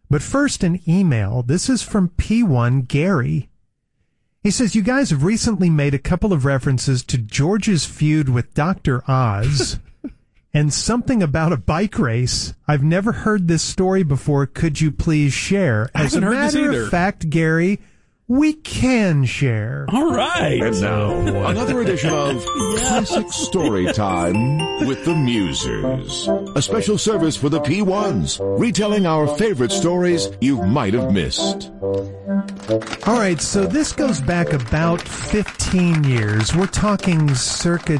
But first, an email. This is from P1 Gary. He says, you guys have recently made a couple of references to George's feud with Dr. Oz and something about a bike race. I've never heard this story before. Could you please share? As a matter of fact, Gary, we can share. All right. And now, another edition of Classic Story Time with the Musers. A special service for the P1s, retelling our favorite stories you might have missed. All right, so this goes back about 15 years. We're talking circa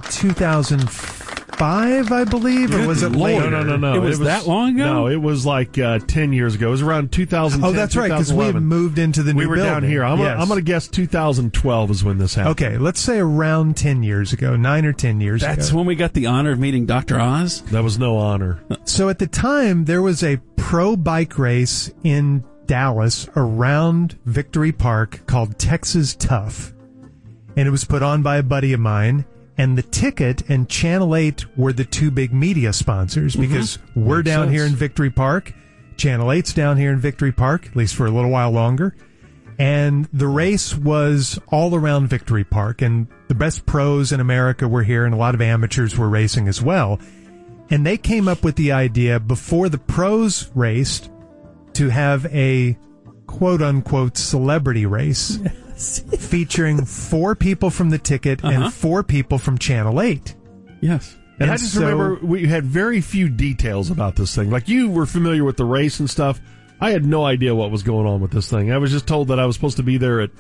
2005, I believe, or was it later? No. It was that long ago? No, it was like 10 years ago. It was around 2010. Oh, that's right, because we had moved into the new building. We were down here. I'm going to guess 2012 is when this happened. Okay, let's say around 10 years ago, 9 or 10 years ago. That's when we got the honor of meeting Dr. Oz? That was no honor. So at the time, there was a pro bike race in Dallas around Victory Park called Texas Tough. And it was put on by a buddy of mine. And the Ticket and Channel 8 were the two big media sponsors because we're Makes down sense. here in Victory Park. Channel 8's down here in Victory Park, at least for a little while longer. And the race was all around Victory Park. And the best pros in America were here, and a lot of amateurs were racing as well. And they came up with the idea before the pros raced to have a quote-unquote celebrity race featuring 4 people from the Ticket and 4 people from Channel 8. Yes. And I just remember we had very few details about this thing. Like, you were familiar with the race and stuff. I had no idea what was going on with this thing. I was just told that I was supposed to be there at,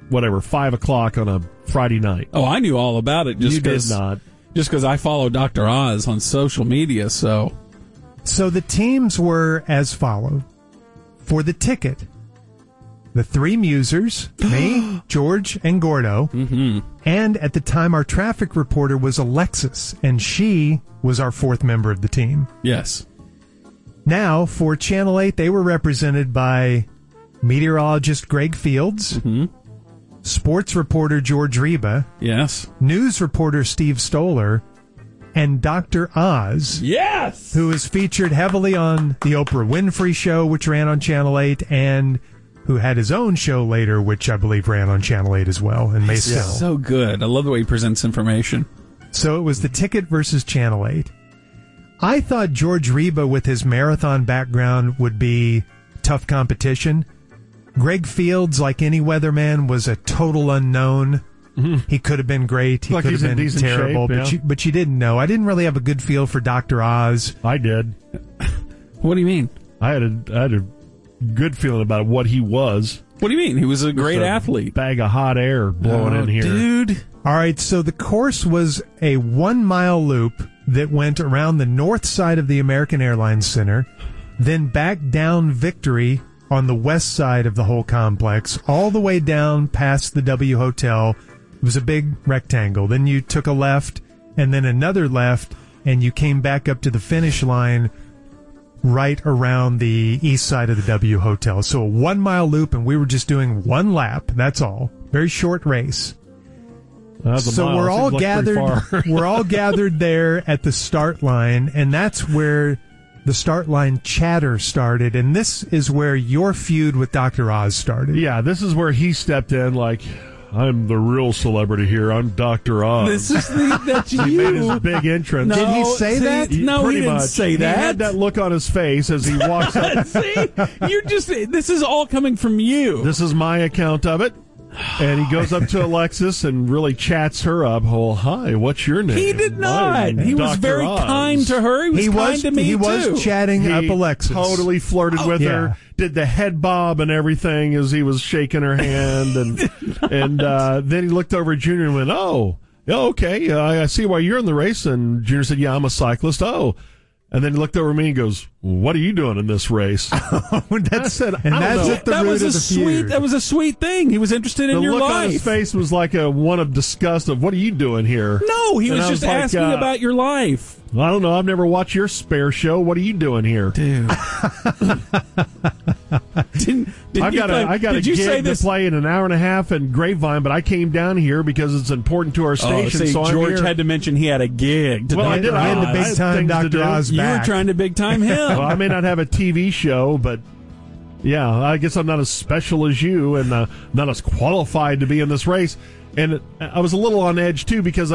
5 o'clock on a Friday night. Oh, I knew all about it. You did not. Just because I follow Dr. Oz on social media, so... So the teams were as follow. For the Ticket, the 3 musers, me, George, and Gordo. Mm-hmm. And at the time, our traffic reporter was Alexis, and she was our 4th member of the team. Yes. Now, for Channel 8, they were represented by meteorologist Greg Fields, sports reporter George Reba, Yes. news reporter Steve Stoller, and Dr. Oz. Yes! Who is featured heavily on the Oprah Winfrey Show, which ran on Channel 8, and who had his own show later, which I believe ran on Channel 8 as well, and may still. So good. I love the way he presents information. So it was the Ticket versus Channel 8. I thought George Reba, with his marathon background, would be tough competition. Greg Fields, like any weatherman, was a total unknown. He could have been great. He could have been terrible, but you didn't know. I didn't really have a good feel for Dr. Oz. I did. What do you mean? I had a good feeling about what he was. What do you mean? He was a great athlete. Bag of hot air blowing in here. Dude. All right, so the course was a 1-mile loop that went around the north side of the American Airlines Center, then back down Victory on the west side of the whole complex, all the way down past the W Hotel. It was a big rectangle. Then you took a left and then another left, and you came back up to the finish line right around the east side of the W Hotel. So a 1-mile loop, and we were just doing 1 lap. That's all. Very short race. So we're all gathered. We're all gathered there at the start line, and that's where the start line chatter started. And this is where your feud with Dr. Oz started. Yeah, this is where he stepped in like, I'm the real celebrity here. I'm Dr. Oz. This is that's you. He made his big entrance. No, Did he say that? No, he Pretty didn't much. say that. He had that look on his face as he walks up. See? This is all coming from you. This is my account of it. And he goes up to Alexis and really chats her up. Oh, hi, what's your name? He did not. I'm He was Dr. very Oz. kind to her. He was kind to me, He too. was chatting up He Alexis. totally flirted with her, did the head bob and everything as he was shaking her hand, and then he looked over at Junior and went, "Oh, okay, I see why you're in the race." And Junior said, "Yeah, I'm a cyclist." Oh. And then he looked over at me and goes, "What are you doing in this race?" That's at the That was root a of the sweet. feud. That was a sweet thing. He was interested in The your look life. on his face was like one of disgust of, "What are you doing here?" No, he And was I just like, asking about your life. I don't know. I've never watched your spare show. What are you doing here? Dude. I got a gig to play in an hour and a half in Grapevine, but I came down here because it's important to our station. So George I'm here. had to mention he had a gig. Well, I did. I had big time things to Dr. do. Oz You back. were trying to big time him. Well, I may not have a TV show, but Yeah, I guess I'm not as special as you and not as qualified to be in this race. And I was a little on edge, too, because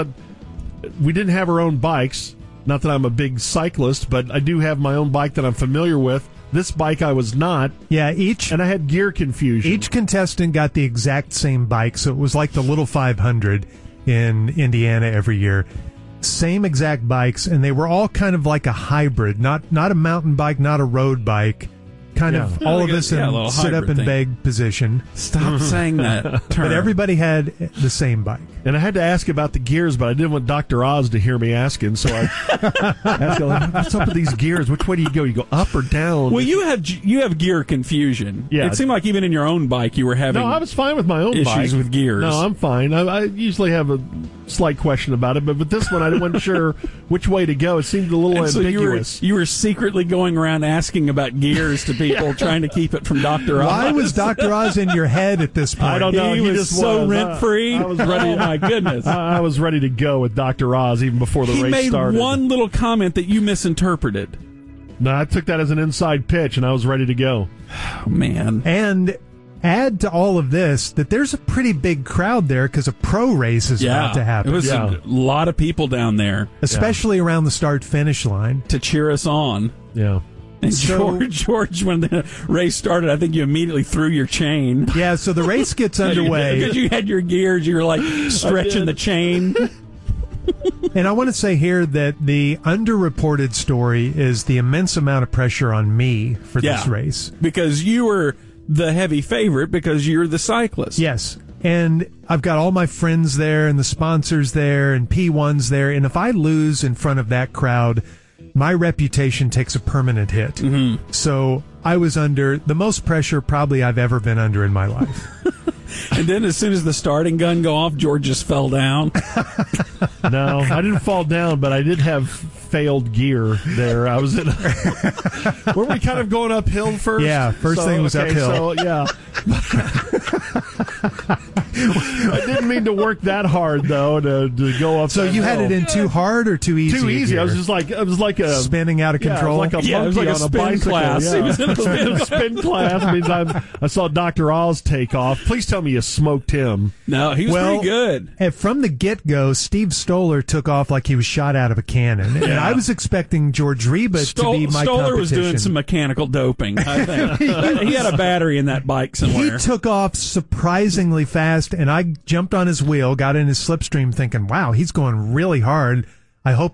we didn't have our own bikes. Not that I'm a big cyclist, but I do have my own bike that I'm familiar with. This bike I was not. Yeah, and I had gear confusion. Each contestant got the exact same bike, so it was like the Little 500 in Indiana every year. Same exact bikes, and they were all kind of like a hybrid, not a mountain bike, not a road bike. Kind of all of us in sit up and beg position. Stop saying that term. But everybody had the same bike. And I had to ask about the gears, but I didn't want Dr. Oz to hear me asking, so I asked him, what's up with these gears? Which way do you go? You go up or down? Well, you have gear confusion. Yeah. It seemed like even in your own bike you were having No, I was fine with my own bike. issues with gears. No, I'm fine. I usually have a slight question about it, but with this one I wasn't sure which way to go. It seemed a little ambiguous. So you were secretly going around asking about gears to people, trying to keep it from Dr. Oz. Why was Dr. Oz in your head at this point? I don't know. He was just so rent-free. I was ready. Oh, my goodness. I was ready to go with Dr. Oz even before the race started. He made one little comment that you misinterpreted. No, I took that as an inside pitch, and I was ready to go. Oh, man. And add to all of this that there's a pretty big crowd there because a pro race is about to happen. It was a lot of people down there. Especially around the start-finish line. To cheer us on. Yeah. And George, when the race started, I think you immediately threw your chain. Yeah, so the race gets underway. Because you had your gears, you were like stretching the chain. And I want to say here that the underreported story is the immense amount of pressure on me for this race. Because you were the heavy favorite because you're the cyclist. Yes. And I've got all my friends there and the sponsors there and P1s there. And if I lose in front of that crowd, my reputation takes a permanent hit. Mm-hmm. So I was under the most pressure probably I've ever been under in my life. And then as soon as the starting gun go off, George just fell down. No, I didn't fall down, but I did have failed gear there. I was in were we kind of going uphill first? Yeah, first thing was uphill. So, yeah. I didn't mean to work that hard though to go up. So you had it in too hard or too easy? Too easy. I was just like a spinning out of control. It was like a spin bicycle. class. Yeah. He was in a spin class means I saw Dr. Oz take off. Please tell me you smoked him. No, he was pretty good. From the get-go, Steve Stoller took off like he was shot out of a cannon. And I was expecting George Reba to be my Stoller competition. was doing some mechanical doping, I think. He had a battery in that bike somewhere. He took off surprisingly fast, and I jumped on his wheel, got in his slipstream thinking, wow, he's going really hard. I hope,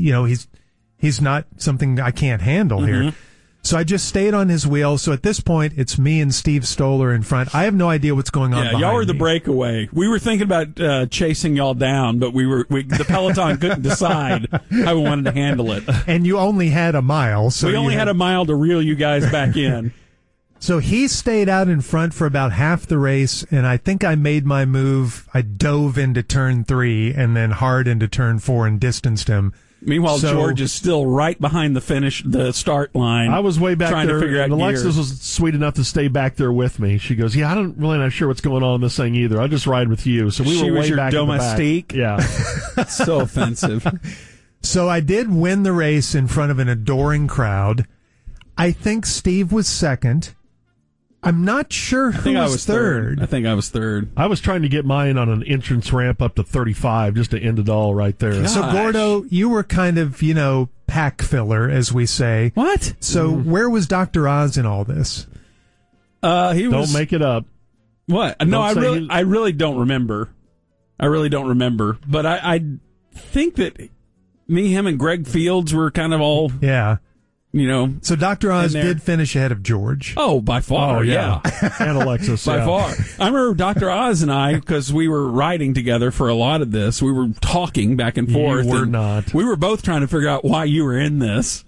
he's not something I can't handle here. So I just stayed on his wheel. So at this point, it's me and Steve Stoller in front. I have no idea what's going on behind y'all were the me. breakaway. We were thinking about chasing y'all down, but the peloton couldn't decide how we wanted to handle it. And you only had a mile. So we only had a mile to reel you guys back in. So he stayed out in front for about half the race, and I think I made my move. I dove into turn 3 and then hard into turn 4 and distanced him. Meanwhile, George is still right behind the start line. I was way back trying there. To figure out Alexis gears. was sweet enough to stay back there with me. She goes, "Yeah, I don't really not sure what's going on in this thing either. I'll just ride with you." So we were way back in the back. Domestique? Yeah, so offensive. So I did win the race in front of an adoring crowd. I think Steve was second. I'm not sure who was third. I think I was third. I was trying to get mine on an entrance ramp up to 35 just to end it all right there. Gosh. So, Gordo, you were kind of, pack filler, as we say. What? So where was Dr. Oz in all this? He was. Don't make it up. What? No, I really don't remember. I really don't remember. But I think that me, him, and Greg Fields were kind of all... Yeah. So Dr. Oz there. did finish ahead of George. Oh, by far, Oh, yeah. And Alexis, by far. I remember Dr. Oz and I, because we were riding together for a lot of this, we were talking back and forth. You were and not. We were both trying to figure out why you were in this.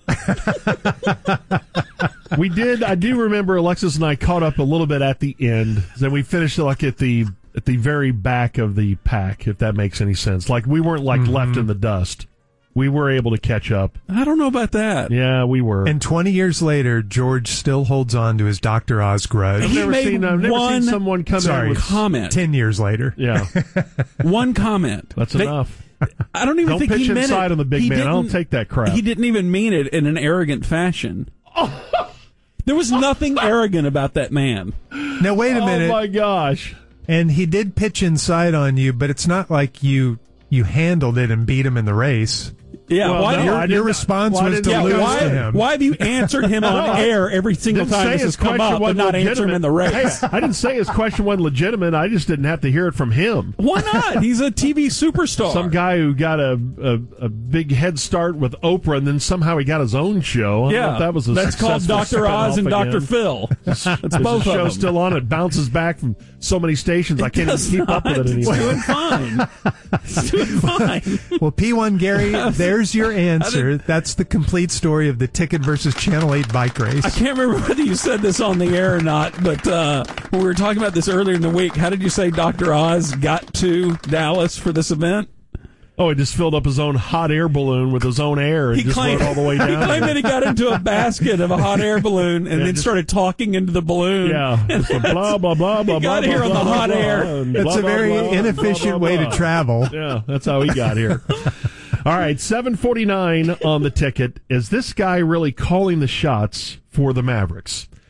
We did. I do remember Alexis and I caught up a little bit at the end. Then we finished like at the very back of the pack, if that makes any sense. Like we weren't left in the dust. We were able to catch up. I don't know about that. Yeah, we were. And 20 years later, George still holds on to his Dr. Oz grudge. He I've made never seen one someone come in with comment. 10 years later. Yeah. One comment. That's enough. I don't even Don't think pitch he meant inside it. on the big He man. I don't didn't- take that crap. He didn't even mean it in an arrogant fashion. There was nothing arrogant about that man. Now, wait a minute. Oh, my gosh. And he did pitch inside on you, but it's not like you handled it and beat him in the race. Yeah, well, your response was to lose to him. Why have you answered him on air every single time this has come up, but not answer him in the race? Hey, I didn't say his question wasn't legitimate. I just didn't have to hear it from him. Why not? He's a TV superstar. Some guy who got a big head start with Oprah, and then somehow he got his own show. That was that's called Dr. Oz and Dr. Phil. That's both of them. The show's still on. It bounces back from so many stations. I can't even keep up with it anymore. It's doing fine. Well, P1 Gary, there's your answer. That's the complete story of the Ticket versus Channel 8 bike race. I can't remember whether you said this on the air or not, but when we were talking about this earlier in the week, how did you say Dr. Oz got to Dallas for this event? Oh, he just filled up his own hot air balloon with his own air and just went all the way down. He claimed that he got into a basket of a hot air balloon and then started talking into the balloon. Yeah. Blah, blah, blah, blah, he got here on the hot air. That's a very inefficient way to travel. Yeah, that's how he got here. All right, 7:49 on the Ticket. Is this guy really calling the shots for the Mavericks?